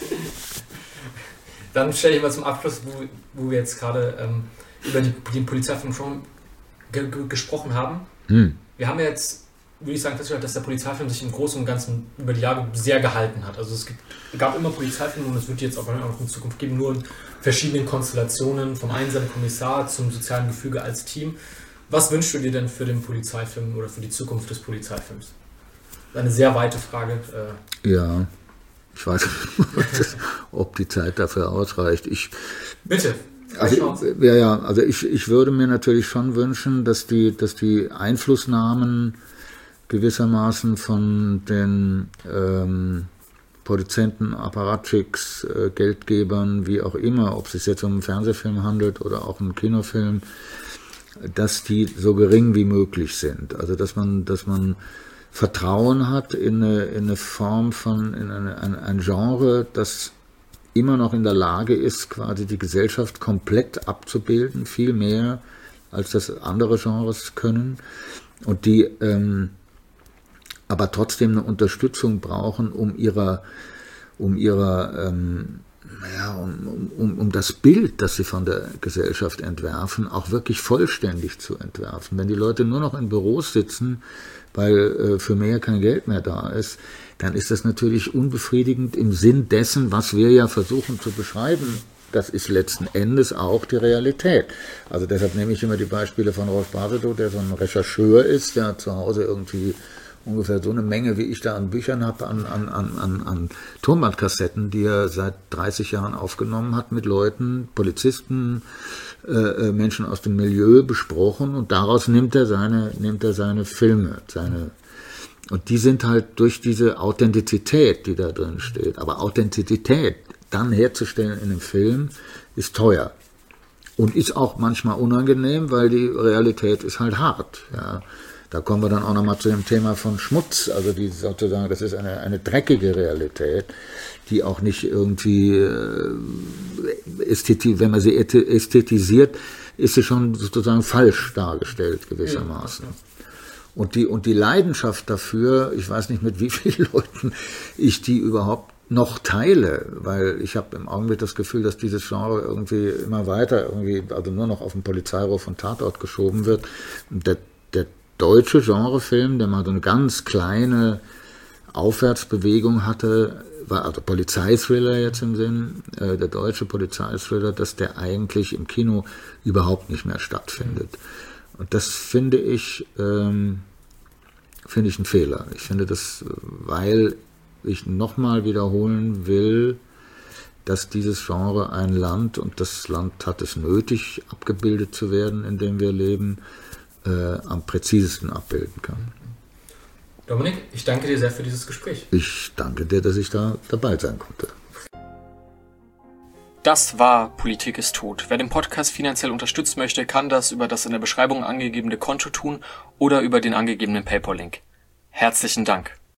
Dann stelle ich mal zum Abschluss, wo, wo wir jetzt gerade ähm, über die, den Polizeifilm schon ge- ge- gesprochen haben. Hm. Wir haben ja jetzt, würde ich sagen, festgestellt, dass der Polizeifilm sich im Großen und Ganzen über die Jahre sehr gehalten hat. Also es gibt, gab immer Polizeifilme und es wird jetzt auch noch in Zukunft geben, nur in verschiedenen Konstellationen, vom einsamen Kommissar zum sozialen Gefüge als Team. Was wünschst du dir denn für den Polizeifilm oder für die Zukunft des Polizeifilms? Eine sehr weite Frage. Äh ja, ich weiß nicht, ob die Zeit dafür ausreicht. Ich, Bitte. Also, ja, ja, also ich, ich würde mir natürlich schon wünschen, dass die, dass die Einflussnahmen gewissermaßen von den ähm, Produzenten, Apparatchiks, äh, Geldgebern, wie auch immer, ob es sich jetzt um einen Fernsehfilm handelt oder auch einen Kinofilm, dass die so gering wie möglich sind. Also dass man, dass man Vertrauen hat in eine, in eine Form von, in eine, ein, ein Genre, das immer noch in der Lage ist, quasi die Gesellschaft komplett abzubilden, viel mehr als das andere Genres können, und die ähm, aber trotzdem eine Unterstützung brauchen, um ihrer, um ihrer, ähm, ja, um, um, um das Bild, das sie von der Gesellschaft entwerfen, auch wirklich vollständig zu entwerfen. Wenn die Leute nur noch in Büros sitzen, weil äh, für mehr kein Geld mehr da ist, dann ist das natürlich unbefriedigend im Sinn dessen, was wir ja versuchen zu beschreiben. Das ist letzten Endes auch die Realität. Also deshalb nehme ich immer die Beispiele von Rolf Basedow, der so ein Rechercheur ist, der zu Hause irgendwie ungefähr so eine Menge, wie ich da an Büchern habe, an, an, an, an Tonbandkassetten, die er seit dreißig Jahren aufgenommen hat, mit Leuten, Polizisten, äh, Menschen aus dem Milieu besprochen, und daraus nimmt er seine, nimmt er seine Filme, seine, und die sind halt durch diese Authentizität, die da drin steht, aber Authentizität dann herzustellen in einem Film, ist teuer. Und ist auch manchmal unangenehm, weil die Realität ist halt hart, ja. Da kommen wir dann auch nochmal zu dem Thema von Schmutz, also die sozusagen, das ist eine, eine dreckige Realität, die auch nicht irgendwie, äh, ästheti- wenn man sie ästhetisiert, ist sie schon sozusagen falsch dargestellt gewissermaßen. Und die, und die Leidenschaft dafür, ich weiß nicht, mit wie vielen Leuten ich die überhaupt noch teile, weil ich habe im Augenblick das Gefühl, dass dieses Genre irgendwie immer weiter, irgendwie, also nur noch auf den Polizeiruf und Tatort geschoben wird. Der, der deutsche Genrefilm, der mal so eine ganz kleine Aufwärtsbewegung hatte, war also Polizeithriller jetzt im Sinn, äh, der deutsche Polizeithriller, dass der eigentlich im Kino überhaupt nicht mehr stattfindet. Und das finde ich, ähm, finde ich ein Fehler. Ich finde das, weil ich nochmal wiederholen will, dass dieses Genre ein Land, und das Land hat es nötig, abgebildet zu werden, in dem wir leben, Äh, am präzisesten abbilden kann. Dominik, ich danke dir sehr für dieses Gespräch. Ich danke dir, dass ich da dabei sein konnte. Das war Politik ist tot. Wer den Podcast finanziell unterstützen möchte, kann das über das in der Beschreibung angegebene Konto tun oder über den angegebenen PayPal-Link. Herzlichen Dank.